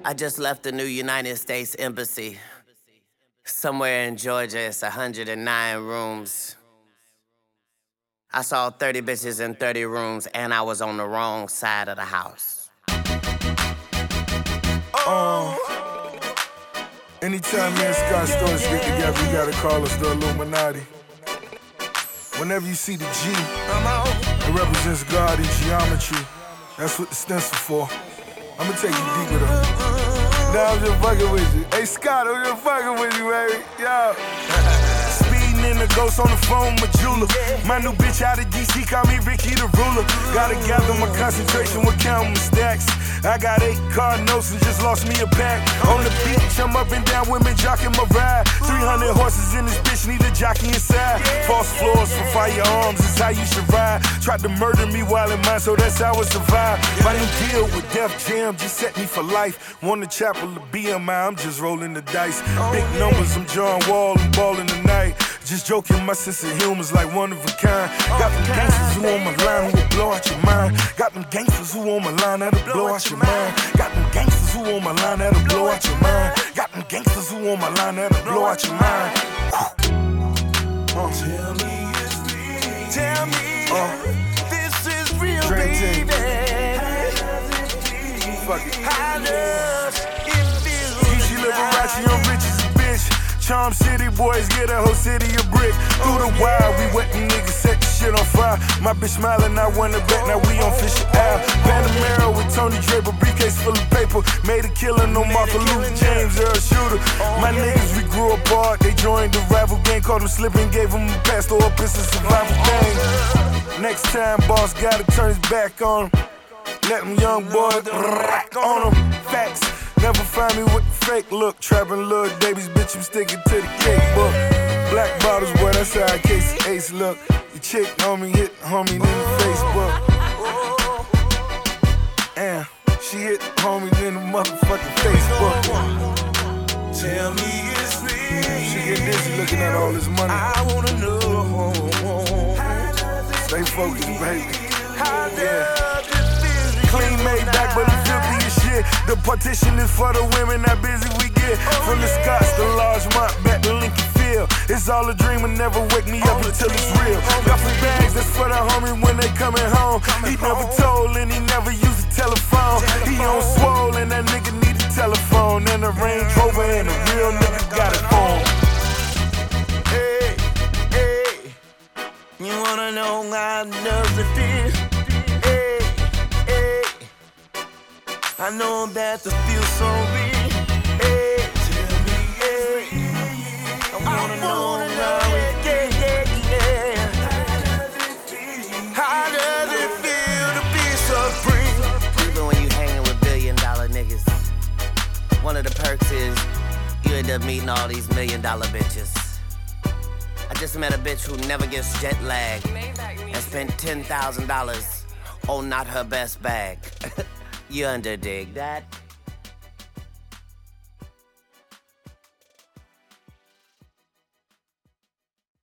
I just left the new United States Embassy. Somewhere in Georgia, it's 109 rooms. I saw 30 bitches in 30 rooms, and I was on the wrong side of the house. Anytime me and Scott Storch get together, you gotta call us the Illuminati. Whenever you see the G, it represents God in geometry. That's what the stencil for. I'ma take you deeper though. Now I'm just fucking with you. Hey Scott, I'm just fucking with you, baby. Yo. Speeding in the ghost on the phone with Jula. My new bitch out of DC, call me Ricky the Ruler. Gotta gather my concentration with counting my stacks. I got 8 car notes and just lost me a pack. On the beach, I'm up and down, women jocking my ride. 300 horses in this bitch, need a jockey inside. False floors for firearms, is how you should ride. Tried to murder me while in mine, so that's how I survive. My new deal with Def Jam just set me for life. Won the chapel of BMI, I'm just rolling the dice. Big numbers, I'm John Wall and ballin' tonight. Just joking, my sense of humor's like one of a kind. Got them gangsters who on my line who will blow out your mind. Got them gangsters who on my line that'll blow out your mind. Got them gangsters who on my line that'll blow out your mind. Got them gangsters who on my line that'll blow out your mind. Tell me it's real. Tell me this is real, baby. Fuck it. How does it feel? She Liberace, I'm rich as a bitch. Charm City boys get a whole city a brick. Through the wild, we wet them niggas, set the shit on fire. My bitch smiling, I won the bet, now we on Fisher Ave. Panamera with Tony Draper, briefcase full of paper. Made a killing, no Martha Luther, James Earl Shooter. My niggas, we grew apart, they joined the rival gang. Caught them slipping, gave them a pass to up, it's a survival thing. Next time, boss gotta turn his back on him. Let them young boys rock on them. Facts. Never find me with the fake look. Trapping little babies, bitch, I'm sticking to the cake book. Black bottles, boy, that's how Casey Ace look. The chick homie hit homie in the Facebook. And she hit homie in the motherfucking Facebook. Tell me it's real. She get dizzy looking at all this money. I wanna know. Stay focused, baby. How does it feel? Clean made back, but it's filthy as shit. The partition is for the women, that busy we get. From the Scots, the Largemont, back to Lincoln Field. It's all a dream and never wake me up until it's real. Got some bags, that's for the homie when they coming home. He never told and he never used a telephone. He on swole and that nigga need a telephone. And a Range Rover and a real nigga got it on. Hey, hey, you wanna know how does it feel? I know that the feel so real. Hey, tell me, hey, I wanna know how it yeah. How does it feel to be so free? Even when you hanging with $1 billion niggas, one of the perks is you end up meeting all these $1 million bitches. I just met a bitch who never gets jet lagged and spent $10,000 on not her best bag. You underdig that?